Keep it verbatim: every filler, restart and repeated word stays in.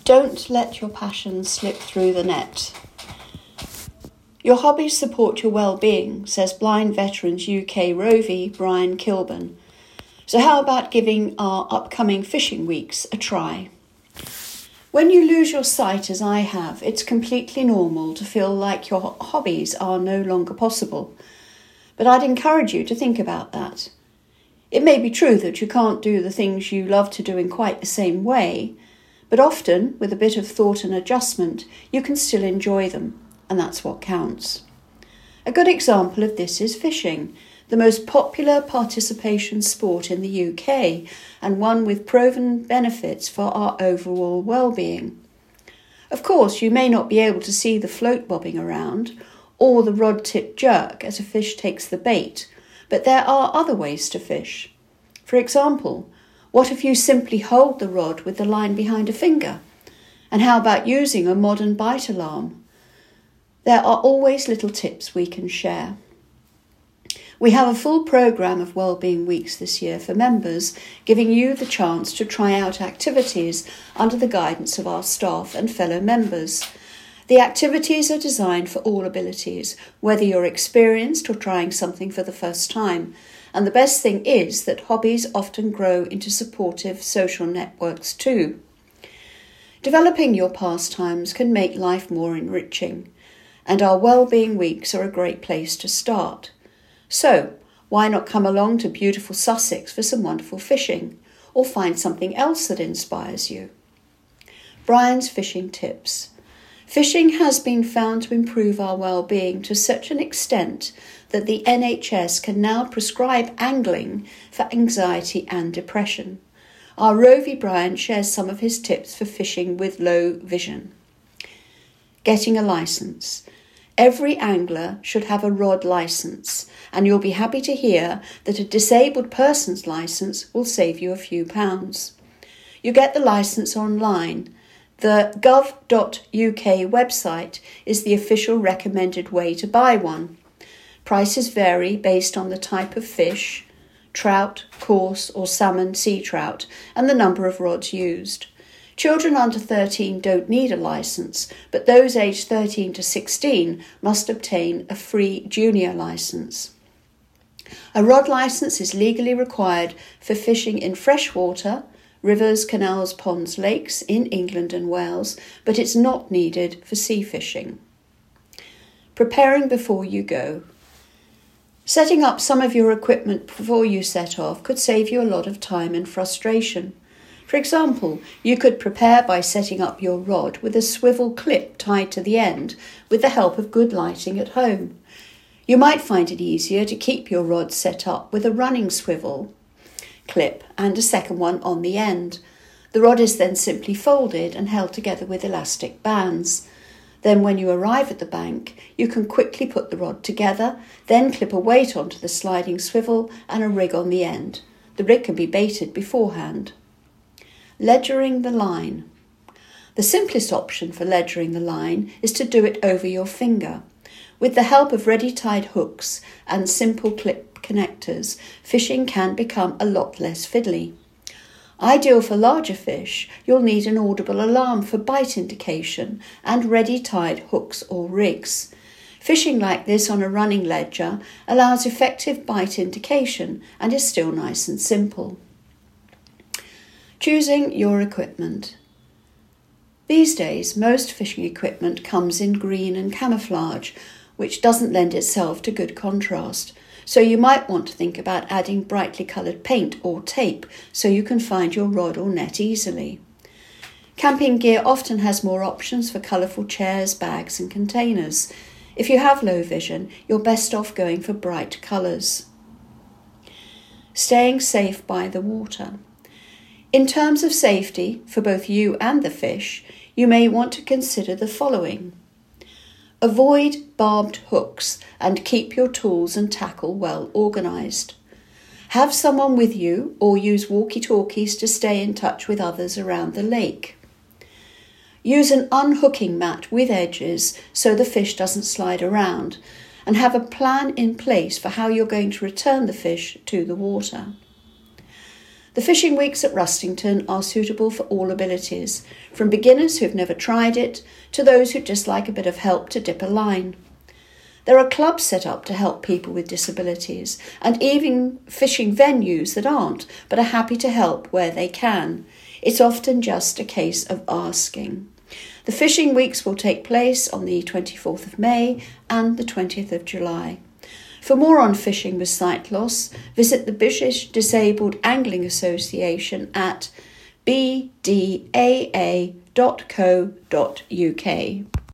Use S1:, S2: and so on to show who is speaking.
S1: Don't let your passions slip through the net. Your hobbies support your well-being, says Blind Veterans U K Rovie Brian Kilburn. So how about giving our upcoming fishing weeks a try? When you lose your sight, as I have, it's completely normal to feel like your hobbies are no longer possible. But I'd encourage you to think about that. It may be true that you can't do the things you love to do in quite the same way, but often, with a bit of thought and adjustment, you can still enjoy them, and that's what counts. A good example of this is fishing, the most popular participation sport in the U K, and one with proven benefits for our overall well-being. Of course, you may not be able to see the float bobbing around, or the rod tip jerk as a fish takes the bait, but there are other ways to fish. For example, what if you simply hold the rod with the line behind a finger? And how about using a modern bite alarm? There are always little tips we can share. We have a full programme of Wellbeing Weeks this year for members, giving you the chance to try out activities under the guidance of our staff and fellow members. The activities are designed for all abilities, whether you're experienced or trying something for the first time. And the best thing is that hobbies often grow into supportive social networks too. Developing your pastimes can make life more enriching, and our Wellbeing Weeks are a great place to start. So, why not come along to beautiful Sussex for some wonderful fishing, or find something else that inspires you? Brian's fishing tips. Fishing has been found to improve our well-being to such an extent that the N H S can now prescribe angling for anxiety and depression. Our Rovie Brian shares some of his tips for fishing with low vision. Getting a licence. Every angler should have a rod licence, and you'll be happy to hear that a disabled person's licence will save you a few pounds. You get the licence online. The gov dot U K website is the official recommended way to buy one. Prices vary based on the type of fish, trout, coarse or salmon sea trout, and the number of rods used. Children under thirteen don't need a licence, but those aged thirteen to sixteen must obtain a free junior licence. A rod licence is legally required for fishing in freshwater, rivers, canals, ponds, lakes in England and Wales, but it's not needed for sea fishing. Preparing before you go. Setting up some of your equipment before you set off could save you a lot of time and frustration. For example, you could prepare by setting up your rod with a swivel clip tied to the end with the help of good lighting at home. You might find it easier to keep your rod set up with a running swivel clip and a second one on the end. The rod is then simply folded and held together with elastic bands. Then when you arrive at the bank, you can quickly put the rod together, then clip a weight onto the sliding swivel and a rig on the end. The rig can be baited beforehand. Ledgering the line. The simplest option for ledgering the line is to do it over your finger. With the help of ready-tied hooks and simple clip connectors, fishing can become a lot less fiddly. Ideal for larger fish, you'll need an audible alarm for bite indication and ready-tied hooks or rigs. Fishing like this on a running ledger allows effective bite indication and is still nice and simple. Choosing your equipment. These days, most fishing equipment comes in green and camouflage, which doesn't lend itself to good contrast. So you might want to think about adding brightly coloured paint or tape so you can find your rod or net easily. Camping gear often has more options for colourful chairs, bags and containers. If you have low vision, you're best off going for bright colours. Staying safe by the water. In terms of safety, for both you and the fish, you may want to consider the following. Avoid barbed hooks and keep your tools and tackle well organised. Have someone with you or use walkie-talkies to stay in touch with others around the lake. Use an unhooking mat with edges so the fish doesn't slide around, and have a plan in place for how you're going to return the fish to the water. The fishing weeks at Rustington are suitable for all abilities, from beginners who've never tried it to those who just like a bit of help to dip a line. There are clubs set up to help people with disabilities, and even fishing venues that aren't, but are happy to help where they can. It's often just a case of asking. The fishing weeks will take place on the twenty-fourth of May and the twentieth of July. For more on fishing with sight loss, visit the British Disabled Angling Association at b d a a dot co dot u k.